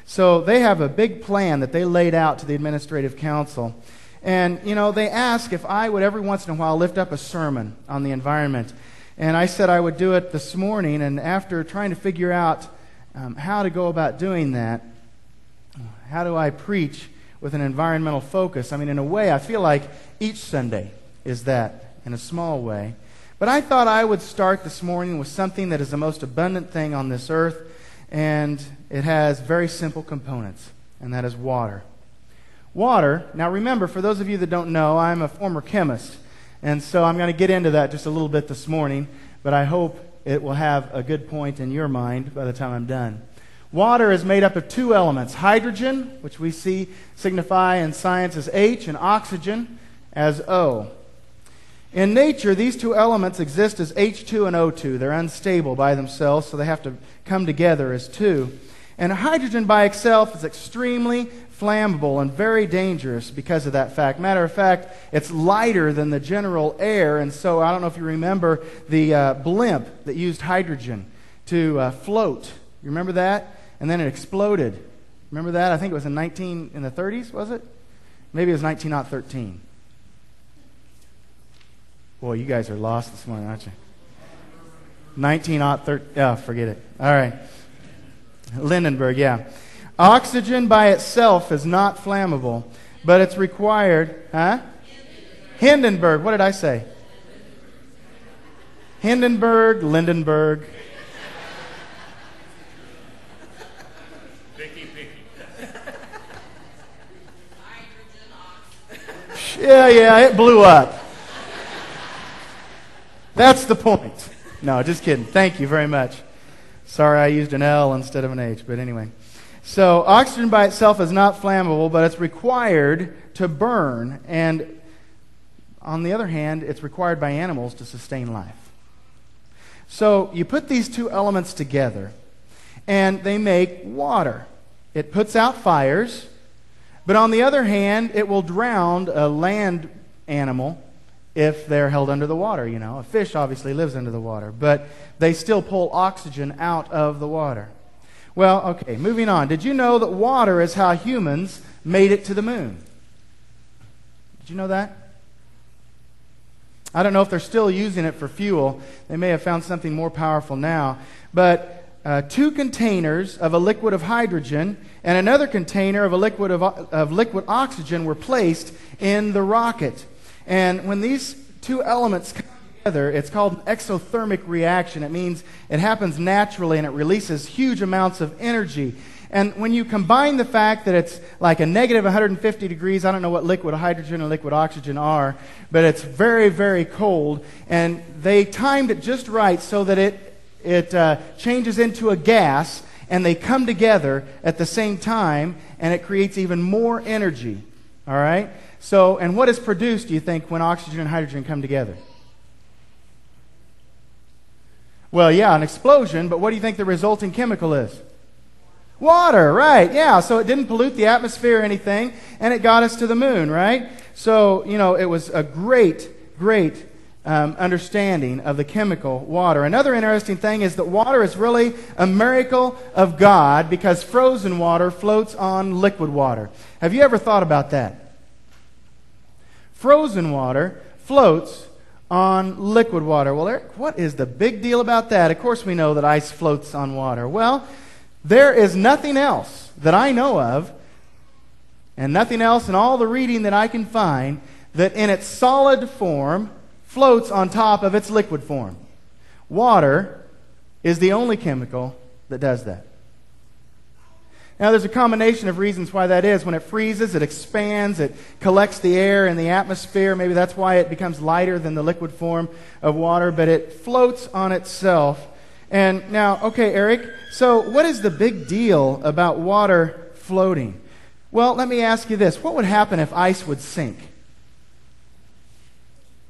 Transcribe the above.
So they have a big plan that they laid out to the administrative council. And, they asked if I would every once in a while lift up a sermon on the environment. And I said I would do it this morning. And after trying to figure out how to go about doing that, how do I preach with an environmental focus? I mean, in a way, I feel like each Sunday is that, in a small way. But I thought I would start this morning with something that is the most abundant thing on this earth, and it has very simple components, and that is water. Water, now remember, for those of you that don't know, I'm a former chemist, and so I'm going to get into that just a little bit this morning, but I hope it will have a good point in your mind by the time I'm done. Water is made up of two elements, hydrogen, which we see signify in science as H, and oxygen as O. In nature, these two elements exist as H2 and O2. They're unstable by themselves, so they have to come together as two. And hydrogen by itself is extremely flammable and very dangerous because of that fact. Matter of fact, it's lighter than the general air, and so I don't know if you remember the blimp that used hydrogen to float. You remember that? And then it exploded. Remember that? I think it was in the 30s, was it? Maybe it was 1913. Boy, you guys are lost this morning, aren't you? 1913. Oh, forget it. All right. Lindenberg, yeah. Oxygen by itself is not flammable, but it's required. Huh? Hindenburg. What did I say? Hindenburg, Lindenberg. Yeah, it blew up. That's the point. No, just kidding. Thank you very much. Sorry I used an L instead of an H, but anyway. So oxygen by itself is not flammable, but it's required to burn. And on the other hand, it's required by animals to sustain life. So you put these two elements together, and they make water. It puts out fires, but on the other hand, it will drown a land animal if they're held under the water, A fish obviously lives under the water, but they still pull oxygen out of the water. Well, okay, moving on. Did you know that water is how humans made it to the moon? Did you know that? I don't know if they're still using it for fuel. They may have found something more powerful now. But 2 containers of a liquid of hydrogen and another container of a liquid of liquid oxygen were placed in the rocket. And when these two elements come together, it's called an exothermic reaction. It means it happens naturally and it releases huge amounts of energy. And when you combine the fact that it's like a negative 150 degrees, I don't know what liquid hydrogen and liquid oxygen are, but it's very, very cold. And they timed it just right so that it changes into a gas, and they come together at the same time, and it creates even more energy. All right? So, and what is produced, do you think, when oxygen and hydrogen come together? Well, yeah, an explosion, but what do you think the resulting chemical is? Water, right, yeah. So it didn't pollute the atmosphere or anything, and it got us to the moon, right? So, it was a great understanding of the chemical water. Another interesting thing is that water is really a miracle of God because frozen water floats on liquid water. Have you ever thought about that? Frozen water floats on liquid water. Well, Eric, what is the big deal about that? Of course we know that ice floats on water. Well, there is nothing else that I know of, and nothing else in all the reading that I can find, that in its solid form floats on top of its liquid form. Water is the only chemical that does that. Now, there's a combination of reasons why that is. When it freezes, it expands, it collects the air in the atmosphere. Maybe that's why it becomes lighter than the liquid form of water, but it floats on itself. And now, okay, Eric, so what is the big deal about water floating? Well, let me ask you this. What would happen if ice would sink?